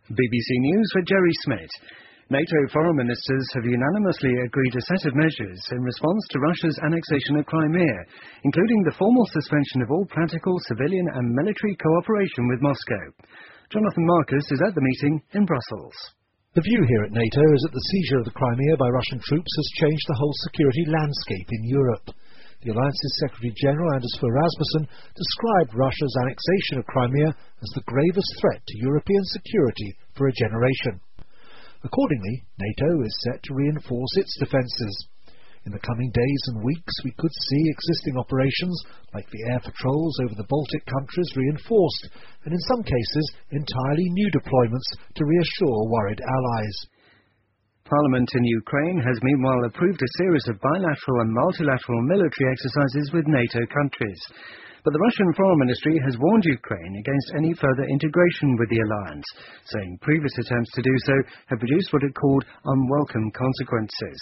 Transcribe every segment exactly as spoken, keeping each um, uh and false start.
B B C News with Jerry Smith. NATO foreign ministers have unanimously agreed a set of measures in response to Russia's annexation of Crimea, including the formal suspension of all practical, civilian and military cooperation with Moscow. Jonathan Marcus is at the meeting in Brussels. The view here at NATO is that the seizure of the Crimea by Russian troops has changed the whole security landscape in Europe. The Alliance's Secretary-General Anders Fogh Rasmussen described Russia's annexation of Crimea as the gravest threat to European security for a generation. Accordingly, NATO is set to reinforce its defences. In the coming days and weeks, we could see existing operations like the air patrols over the Baltic countries reinforced, and in some cases entirely new deployments to reassure worried allies. Parliament in Ukraine has meanwhile approved a series of bilateral and multilateral military exercises with NATO countries. But the Russian Foreign Ministry has warned Ukraine against any further integration with the alliance, saying previous attempts to do so have produced what it called unwelcome consequences.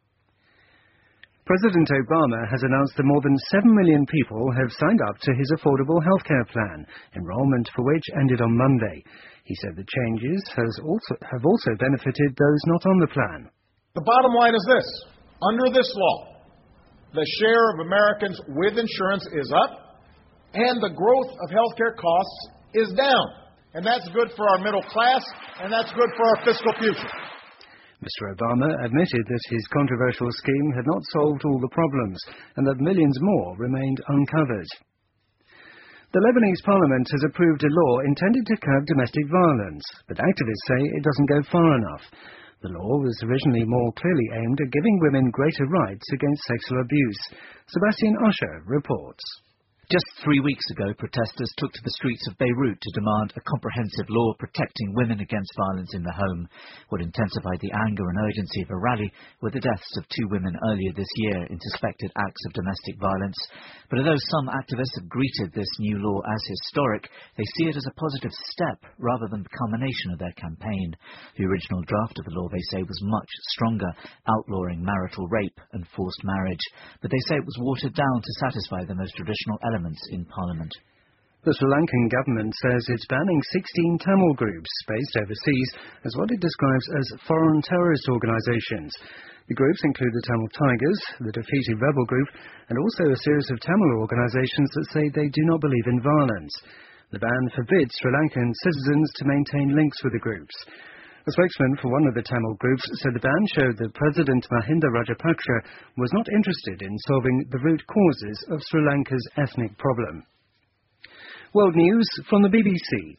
President Obama has announced that more than seven million people have signed up to his affordable healthcare plan, enrollment for which ended on Monday. He said the changes has also, have also benefited those not on the plan. The bottom line is this. Under this law, the share of Americans with insurance is up, and the growth of healthcare costs is down. And that's good for our middle class, and that's good for our fiscal future. Mister Obama admitted that his controversial scheme had not solved all the problems, and that millions more remained uncovered. The Lebanese parliament has approved a law intended to curb domestic violence, but activists say it doesn't go far enough. The law was originally more clearly aimed at giving women greater rights against sexual abuse. Sebastian Usher reports. Just three weeks ago, protesters took to the streets of Beirut to demand a comprehensive law protecting women against violence in the home. What intensified the anger and urgency of a rally were the deaths of two women earlier this year in suspected acts of domestic violence. But although some activists have greeted this new law as historic, they see it as a positive step rather than the culmination of their campaign. The original draft of the law, they say, was much stronger, outlawing marital rape and forced marriage. But they say it was watered down to satisfy the most traditional elements in Parliament. The Sri Lankan government says it's banning sixteen Tamil groups based overseas as what it describes as foreign terrorist organisations. The groups include the Tamil Tigers, the defeated rebel group, and also a series of Tamil organisations that say they do not believe in violence. The ban forbids Sri Lankan citizens to maintain links with the groups. A spokesman for one of the Tamil groups said the ban showed that President Mahinda Rajapaksa was not interested in solving the root causes of Sri Lanka's ethnic problem. World news from the B B C.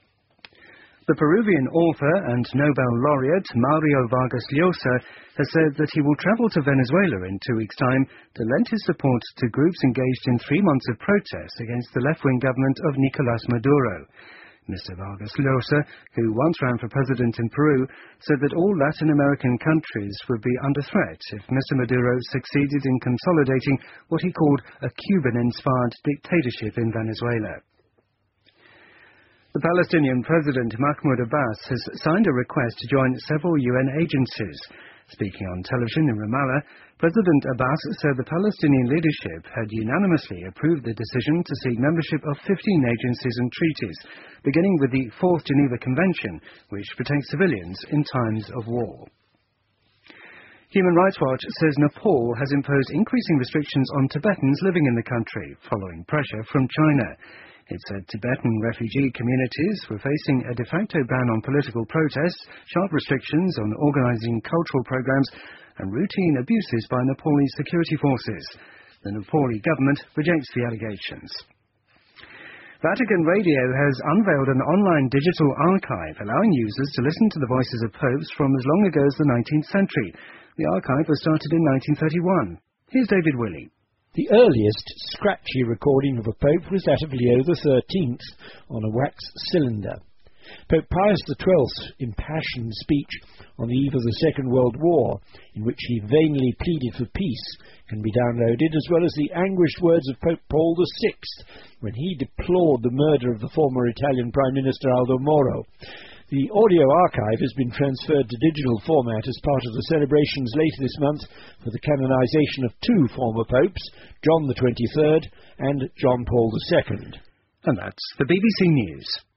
The Peruvian author and Nobel laureate Mario Vargas Llosa has said that he will travel to Venezuela in two weeks' time to lend his support to groups engaged in three months of protest against the left-wing government of Nicolás Maduro. Mister Vargas Llosa, who once ran for president in Peru, said that all Latin American countries would be under threat if Mister Maduro succeeded in consolidating what he called a Cuban-inspired dictatorship in Venezuela. The Palestinian President Mahmoud Abbas has signed a request to join several U N agencies. Speaking on television in Ramallah, President Abbas said the Palestinian leadership had unanimously approved the decision to seek membership of fifteen agencies and treaties, beginning with the Fourth Geneva Convention, which protects civilians in times of war. Human Rights Watch says Nepal has imposed increasing restrictions on Tibetans living in the country, following pressure from China. It said Tibetan refugee communities were facing a de facto ban on political protests, sharp restrictions on organising cultural programmes, and routine abuses by Nepalese security forces. The Nepali government rejects the allegations. Vatican Radio has unveiled an online digital archive allowing users to listen to the voices of popes from as long ago as the nineteenth century. The archive was started in nineteen thirty-one. Here's David Willey. The earliest scratchy recording of a pope was that of Leo the thirteenth on a wax cylinder. Pope Pius the twelfth's impassioned speech on the eve of the Second World War, in which he vainly pleaded for peace, can be downloaded, as well as the anguished words of Pope Paul the sixth, when he deplored the murder of the former Italian Prime Minister Aldo Moro. The audio archive has been transferred to digital format as part of the celebrations later this month for the canonization of two former popes, John the twenty-third and John Paul the second. And that's the B B C News.